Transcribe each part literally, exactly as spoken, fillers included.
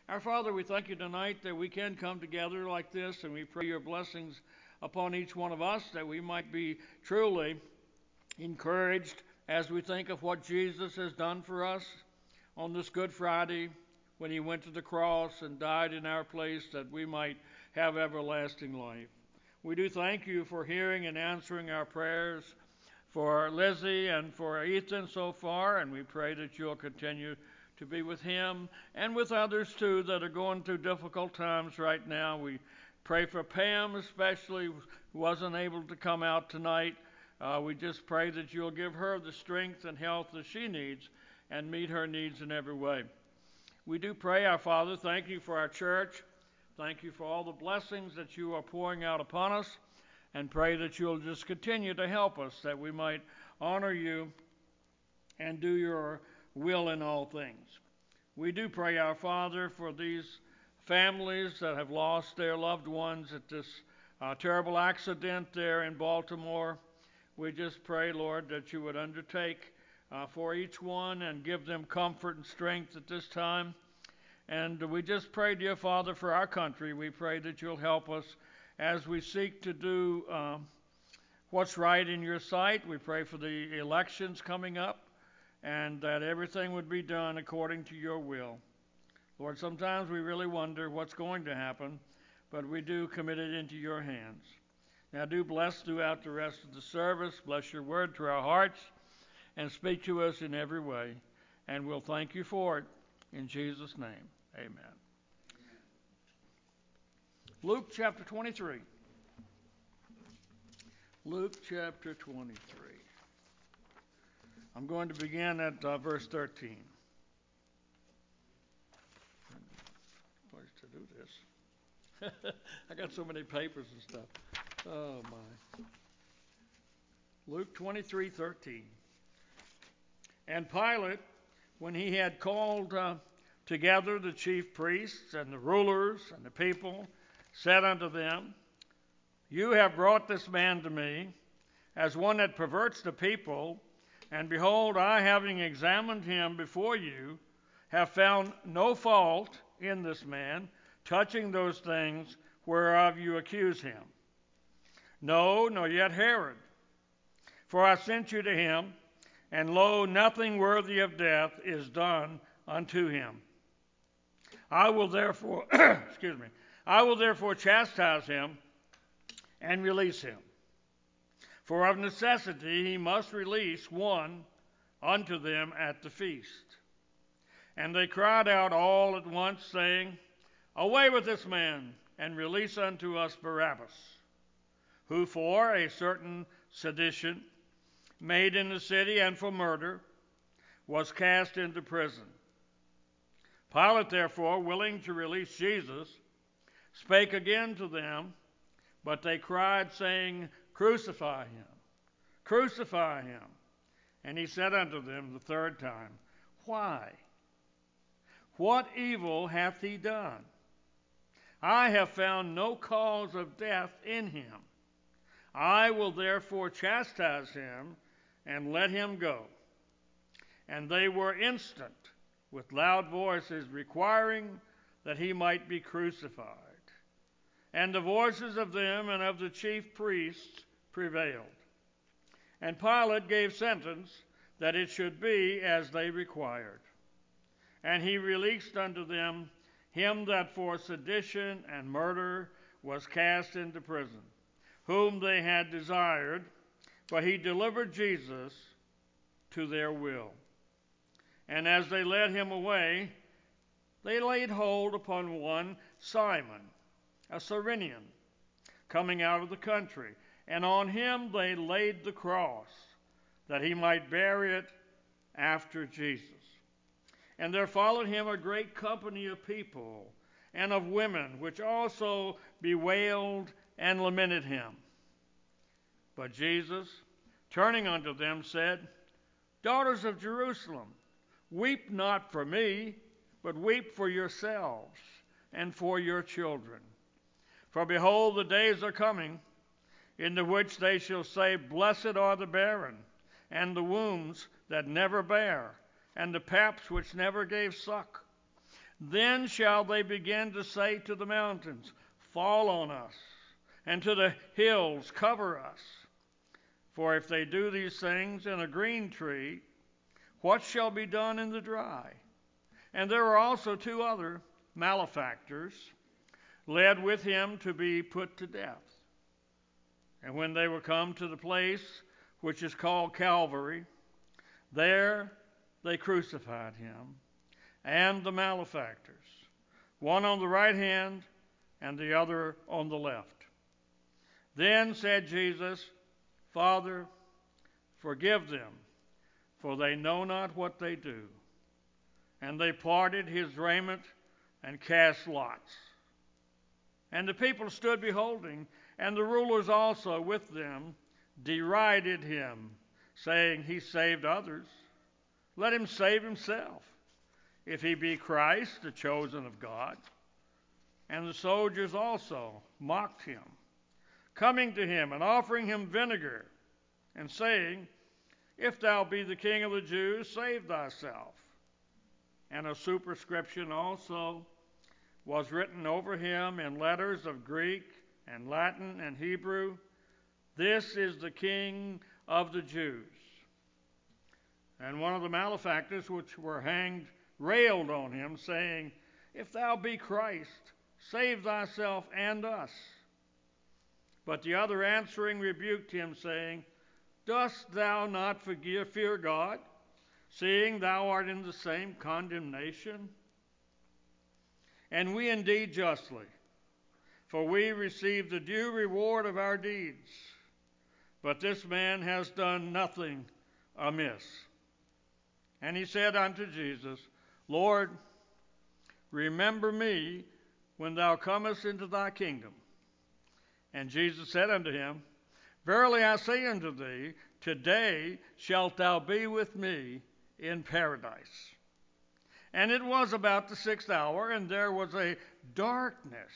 Our Father, we thank you tonight that we can come together like this, and we pray your blessings upon each one of us, that we might be truly encouraged as we think of what Jesus has done for us on this Good Friday when he went to the cross and died in our place that we might have everlasting life. We do thank you for hearing and answering our prayers for Lizzie and for Ethan so far, and we pray that you'll continue to be with him and with others too that are going through difficult times right now. We pray for Pam especially, who wasn't able to come out tonight. Uh, we just pray that you'll give her the strength and health that she needs and meet her needs in every way. We do pray, our Father, thank you for our church. Thank you for all the blessings that you are pouring out upon us, and pray that you'll just continue to help us that we might honor you and do your will in all things. We do pray, our Father, for these families that have lost their loved ones at this uh, terrible accident there in Baltimore. We just pray, Lord, that you would undertake uh, for each one and give them comfort and strength at this time. And we just pray, dear Father, for our country. We pray that you'll help us as we seek to do uh, what's right in your sight. We pray for the elections coming up, and that everything would be done according to your will. Lord, sometimes we really wonder what's going to happen, but we do commit it into your hands. Now do bless throughout the rest of the service. Bless your word to our hearts, and speak to us in every way. And we'll thank you for it. In Jesus' name, amen. Luke chapter twenty-three. Luke chapter twenty-three. I'm going to begin at uh, verse thirteen. Place to do this. I got so many papers and stuff. Oh my. Luke twenty-three thirteen. And Pilate, when he had called uh, together the chief priests and the rulers and the people, said unto them, You have brought this man to me as one that perverts the people. And behold, I, having examined him before you, have found no fault in this man, touching those things whereof you accuse him. No, nor yet Herod. For I sent you to him, and lo, nothing worthy of death is done unto him. I will therefore, excuse me, I will therefore chastise him and release him. For of necessity he must release one unto them at the feast. And they cried out all at once, saying, Away with this man, and release unto us Barabbas, who for a certain sedition made in the city and for murder was cast into prison. Pilate therefore, willing to release Jesus, spake again to them, but they cried, saying, Crucify him, crucify him. And he said unto them the third time, Why? What evil hath he done? I have found no cause of death in him. I will therefore chastise him, and let him go. And they were instant, with loud voices, requiring that he might be crucified. And the voices of them and of the chief priests prevailed. And Pilate gave sentence that it should be as they required. And he released unto them him that for sedition and murder was cast into prison, whom they had desired, but he delivered Jesus to their will. And as they led him away, they laid hold upon one Simon, a Cyrenian, coming out of the country, and on him they laid the cross, that he might bear it after Jesus. And there followed him a great company of people and of women, which also bewailed and lamented him. But Jesus, turning unto them, said, Daughters of Jerusalem, weep not for me, but weep for yourselves and for your children. For behold, the days are coming, in the which they shall say, Blessed are the barren, and the wombs that never bare, and the paps which never gave suck. Then shall they begin to say to the mountains, fall on us, and to the hills, cover us. For if they do these things in a green tree, what shall be done in the dry? And there were also two other malefactors, led with him to be put to death. And when they were come to the place which is called Calvary, there they crucified him and the malefactors, one on the right hand and the other on the left. Then said Jesus, Father, forgive them, for they know not what they do. And they parted his raiment and cast lots. And the people stood beholding, and the rulers also with them derided him, saying, He saved others. Let him save himself, if he be Christ, the chosen of God. And the soldiers also mocked him, coming to him and offering him vinegar, and saying, If thou be the King of the Jews, save thyself. And a superscription also was written over him in letters of Greek and Latin and Hebrew, This is the King of the Jews. And one of the malefactors which were hanged railed on him, saying, If thou be Christ, save thyself and us. But the other answering rebuked him, saying, Dost thou not forgive, fear God, seeing thou art in the same condemnation? And we indeed justly, for we receive the due reward of our deeds. But this man has done nothing amiss. And he said unto Jesus, Lord, remember me when thou comest into thy kingdom. And Jesus said unto him, Verily I say unto thee, today shalt thou be with me in paradise. And it was about the sixth hour, and there was a darkness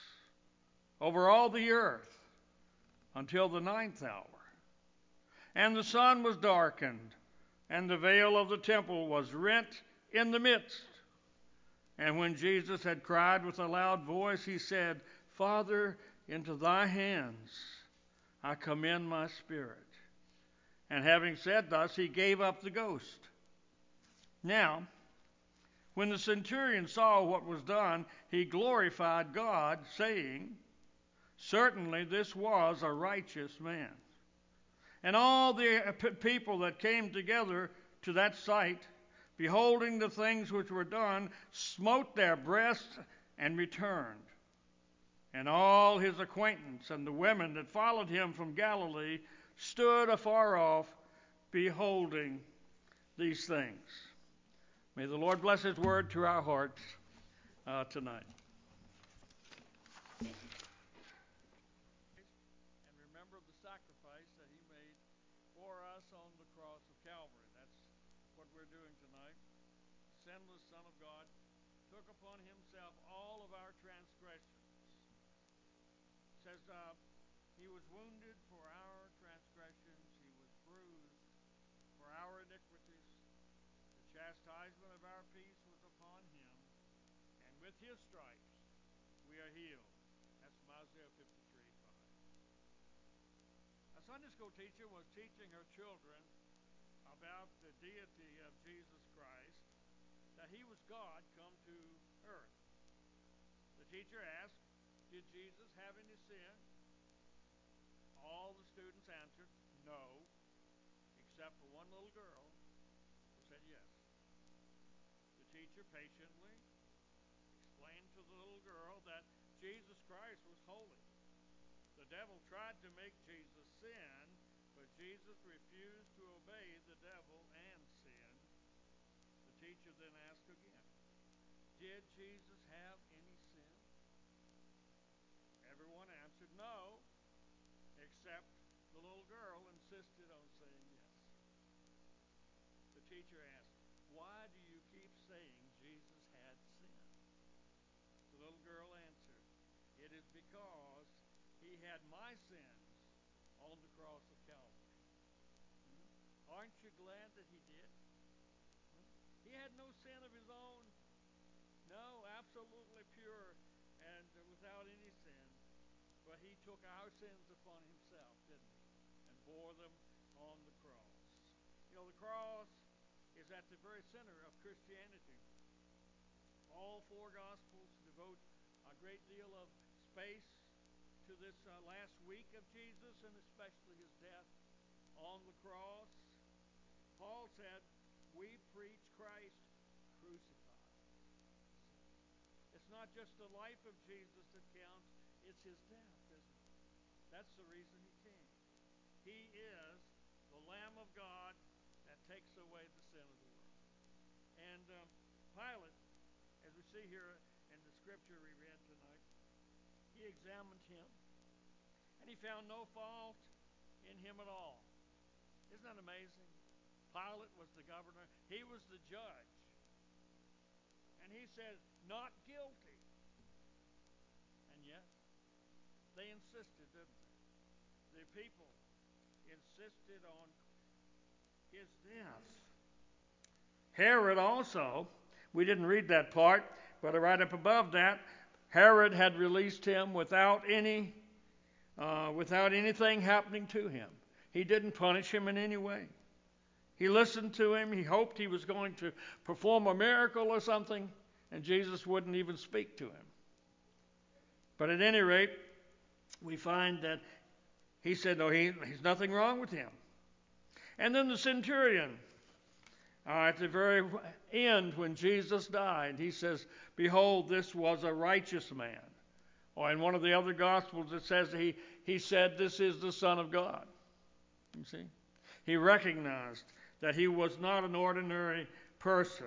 over all the earth until the ninth hour. And the sun was darkened, and the veil of the temple was rent in the midst. And when Jesus had cried with a loud voice, he said, Father, into thy hands I commend my spirit. And having said thus, he gave up the ghost. Now, when the centurion saw what was done, he glorified God, saying, Certainly this was a righteous man. And all the people that came together to that sight, beholding the things which were done, smote their breasts and returned. And all his acquaintance and the women that followed him from Galilee stood afar off, beholding these things. May the Lord bless his word to our hearts uh, tonight. And remember the sacrifice that he made for us on the cross of Calvary. That's what we're doing tonight. The sinless Son of God took upon himself all of our transgressions. It says uh, he was wounded for our transgressions. He was bruised for our iniquities. The chastisement of our peace was upon him, and with his stripes we are healed. That's from Isaiah fifty-three five. A Sunday school teacher was teaching her children about the deity of Jesus Christ, that he was God come to earth. The teacher asked, Did Jesus have any sin? All the students answered, no, except for one little girl who said yes. The teacher patiently explained to the little girl that Jesus Christ was holy. The devil tried to make Jesus sin, but Jesus refused to obey the devil and sin. The teacher then asked again, Did Jesus have any sin? Everyone answered no, except the little girl insisted on saying yes. The teacher asked, Why do you keep saying Jesus had sin? The little girl answered, It is because he had my sins on the cross of Calvary. Hmm? Aren't you glad that he did? Hmm? He had no sin of his own. No, absolutely pure and without any sin. But he took our sins upon himself, didn't he? And bore them on the cross. You know, the cross is at the very center of Christianity. All four Gospels devote a great deal of space to this uh, last week of Jesus, and especially his death on the cross. Paul said, we preach Christ crucified. It's not just the life of Jesus that counts, it's his death, isn't it? That's the reason he came. He is the Lamb of God that takes away the sin of the world. And um, Pilate, as we see here in the scripture we read tonight, he examined him, and he found no fault in him at all. Isn't that amazing? Pilate was the governor. He was the judge. And he said, not guilty. And yet, they insisted, didn't they? The people insisted on his death. Herod also, we didn't read that part, but right up above that, Herod had released him without any, uh, without anything happening to him. He didn't punish him in any way. He listened to him. He hoped he was going to perform a miracle or something, and Jesus wouldn't even speak to him. But at any rate, we find that he said, no, he, there's nothing wrong with him. And then the centurion, uh, at the very end when Jesus died, he says, behold, this was a righteous man. Or in one of the other Gospels it says he, he said, this is the Son of God. You see? He recognized that he was not an ordinary person.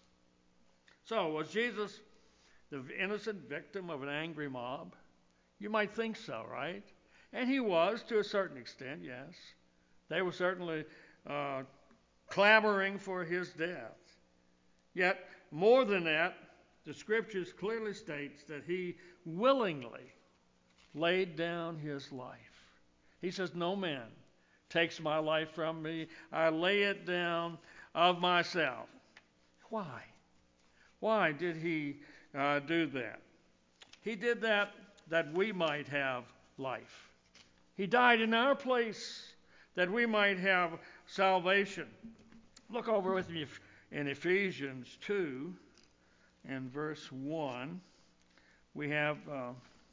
So, was Jesus the innocent victim of an angry mob? You might think so, right? And he was, to a certain extent, yes. They were certainly uh, clamoring for his death. Yet, more than that, the Scriptures clearly states that he willingly laid down his life. He says, no man takes my life from me. I lay it down of myself. Why? Why did he uh, do that? He did that that we might have life. He died in our place that we might have salvation. Look over with me in Ephesians two and verse one. We have, uh,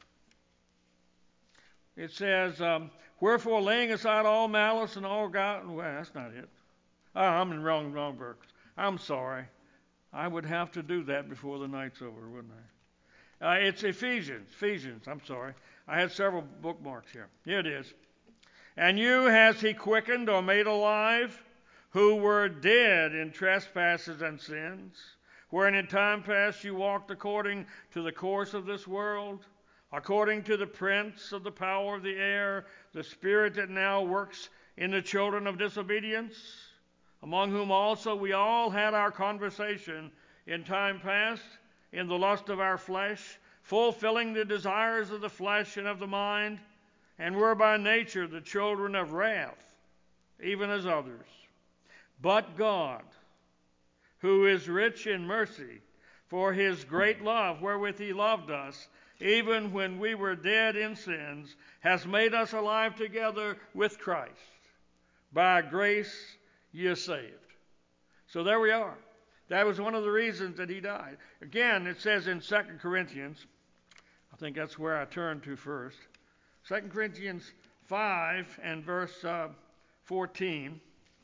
it says, um, wherefore laying aside all malice and all guile. Well, that's not it. Oh, I'm in wrong, wrong verse. I'm sorry. I would have to do that before the night's over, wouldn't I? Uh, it's Ephesians. Ephesians, I'm sorry. I had several bookmarks here. Here it is. And you has he quickened or made alive, who were dead in trespasses and sins, wherein in time past you walked according to the course of this world, according to the prince of the power of the air, the spirit that now works in the children of disobedience, among whom also we all had our conversation in time past, in the lust of our flesh, fulfilling the desires of the flesh and of the mind, and were by nature the children of wrath, even as others. But God, who is rich in mercy, for his great love wherewith he loved us, even when we were dead in sins, has made us alive together with Christ. By grace ye are saved. So there we are. That was one of the reasons that he died. Again, it says in Second Corinthians, I think that's where I turn to first. Second Corinthians five and verse uh, fourteen.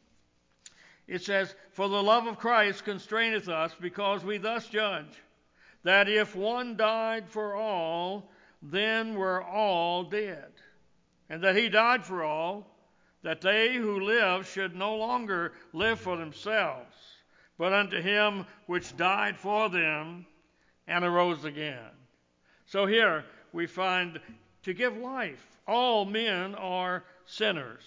It says, for the love of Christ constraineth us, because we thus judge, that if one died for all, then were all dead. And that he died for all, that they who live should no longer live for themselves, but unto him which died for them and arose again. So here we find to give life. All men are sinners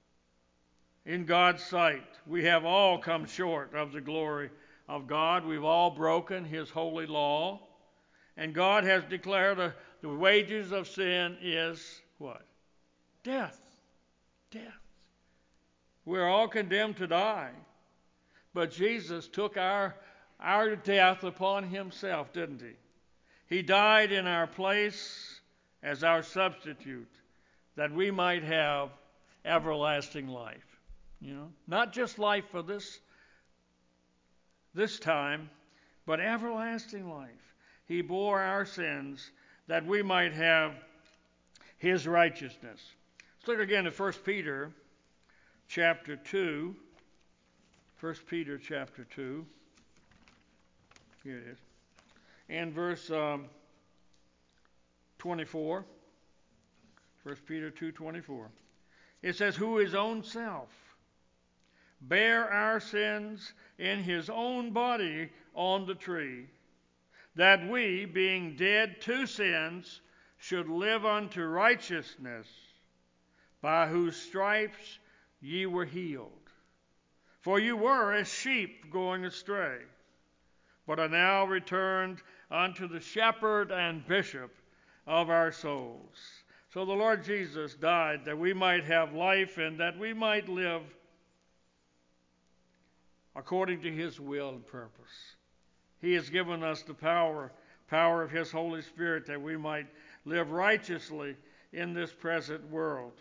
in God's sight. We have all come short of the glory of God. We've all broken his holy law. And God has declared a, the wages of sin is what? Death. Death. We're all condemned to die. But Jesus took our our death upon himself, didn't he? He died in our place as our substitute, that we might have everlasting life. You know, not just life for this this time, but everlasting life. He bore our sins that we might have his righteousness. Let's look again at First Peter chapter two. First Peter chapter two. Here it is. And verse um, twenty-four. First Peter two twenty-four. It says, who his own self bare our sins in his own body on the tree, that we, being dead to sins, should live unto righteousness, by whose stripes ye were healed. For you were as sheep going astray, but are now returned unto the shepherd and bishop of our souls. So the Lord Jesus died that we might have life and that we might live according to his will and purpose. He has given us the power, power of his Holy Spirit, that we might live righteously in this present world.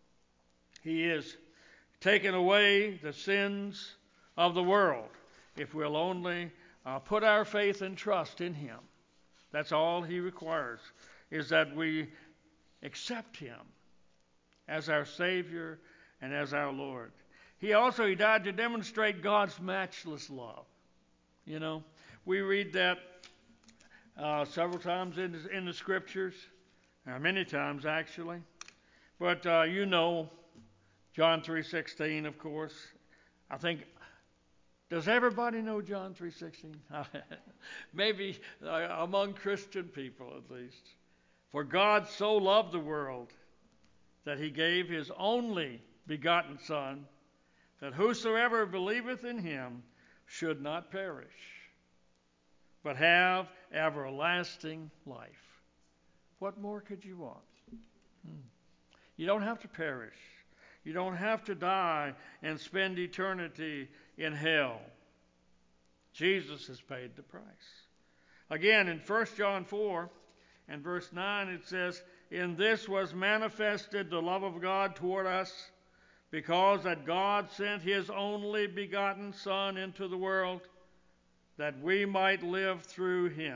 He has taken away the sins of the world if we'll only uh, put our faith and trust in him. That's all he requires, is that we accept him as our Savior and as our Lord. He also, he died to demonstrate God's matchless love. You know, we read that uh, several times in, in the Scriptures, uh, many times actually. But uh, you know, John three sixteen, of course. I think, does everybody know John three sixteen? Maybe uh, among Christian people at least. For God so loved the world that he gave his only begotten Son, that whosoever believeth in him should not perish, but have everlasting life. What more could you want? Hmm. You don't have to perish. You don't have to die and spend eternity in hell. Jesus has paid the price. Again, in First John four and verse nine, it says, in this was manifested the love of God toward us, because that God sent his only begotten Son into the world, that we might live through him.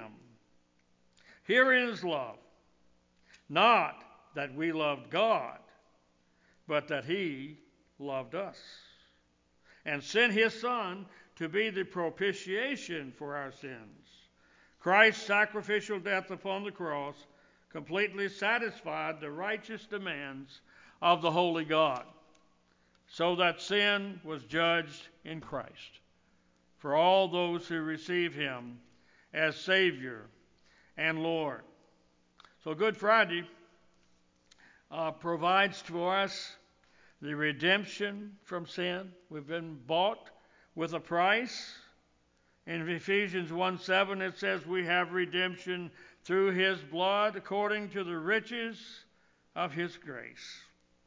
Herein is love, not that we loved God, but that he loved us, and sent his Son to be the propitiation for our sins. Christ's sacrificial death upon the cross completely satisfied the righteous demands of the holy God, so that sin was judged in Christ for all those who receive him as Savior and Lord. So Good Friday uh, provides for us the redemption from sin. We've been bought with a price. In Ephesians one seven it says we have redemption through his blood according to the riches of his grace.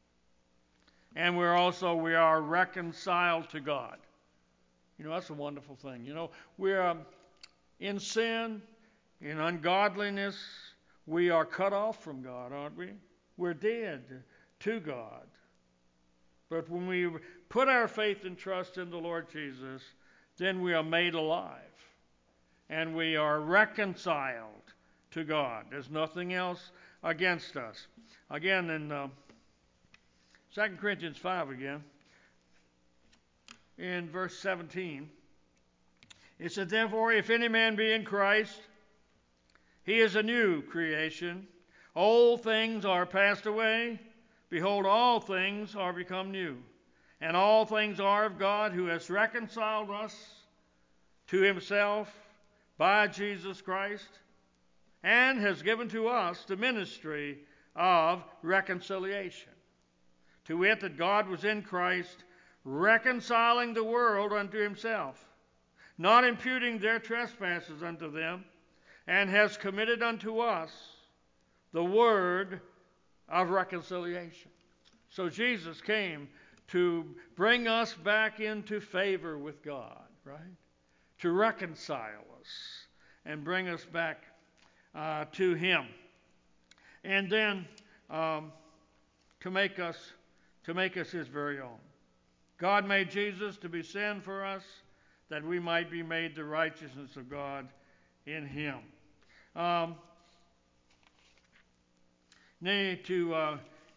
And we're also, we are reconciled to God. You know, that's a wonderful thing. You know, we're um, in sin, in ungodliness, we are cut off from God, aren't we? We're dead to God. But when we put our faith and trust in the Lord Jesus, then we are made alive. And we are reconciled to God. There's nothing else against us. Again, in uh, Second Corinthians five again, in verse seventeen, it said, therefore, if any man be in Christ, he is a new creation. Old things are passed away. Behold, all things are become new. And all things are of God, who has reconciled us to himself by Jesus Christ, and has given to us the ministry of reconciliation. To wit, that God was in Christ, reconciling the world unto himself, not imputing their trespasses unto them, and has committed unto us the word of reconciliation. So Jesus came to bring us back into favor with God, right? to reconcile us and bring us back uh, to Him. And then um, to make us to make us His very own. God made Jesus to be sin for us, that we might be made the righteousness of God in Him. Um, nay, to uh,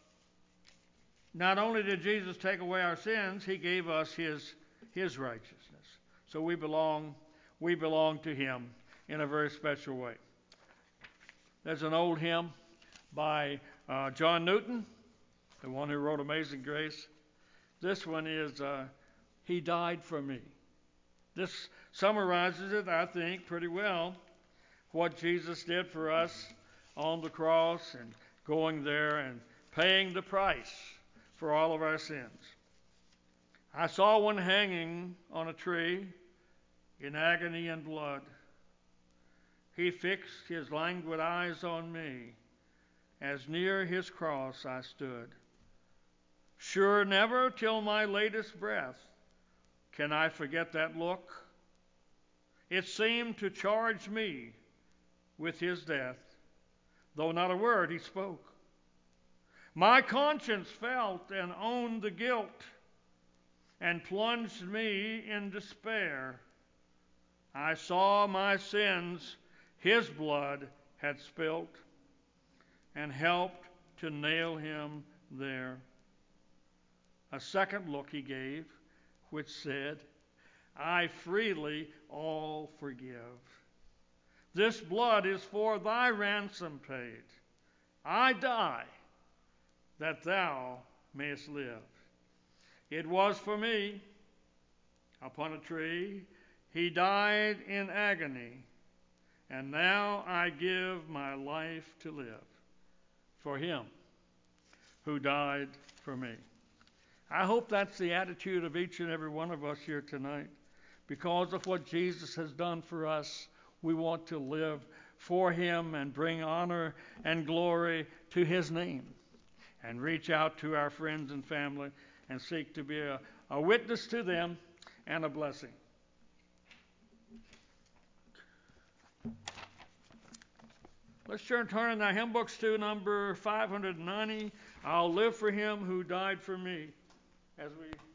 not only did Jesus take away our sins, He gave us His His righteousness. So we belong we belong to Him in a very special way. There's an old hymn by uh, John Newton, the one who wrote Amazing Grace. This one is uh, He Died for Me. This summarizes it, I think, pretty well, what Jesus did for us on the cross and going there and paying the price for all of our sins. I saw one hanging on a tree in agony and blood. He fixed His languid eyes on me as near His cross I stood. Sure, never till my latest breath can I forget that look. It seemed to charge me with His death, though not a word He spoke. My conscience felt and owned the guilt and plunged me in despair. I saw my sins His blood had spilt and helped to nail Him there. A second look He gave, which said, I freely all forgive. This blood is for thy ransom paid. I die that thou mayest live. It was for me. Upon a tree He died in agony, and now I give my life to live for Him who died for me. I hope that's the attitude of each and every one of us here tonight. Because of what Jesus has done for us, we want to live for Him and bring honor and glory to His name, and reach out to our friends and family and seek to be a, a witness to them and a blessing. Let's turn, turn in our hymn books to number five hundred ninety. I'll live for Him who died for me, as we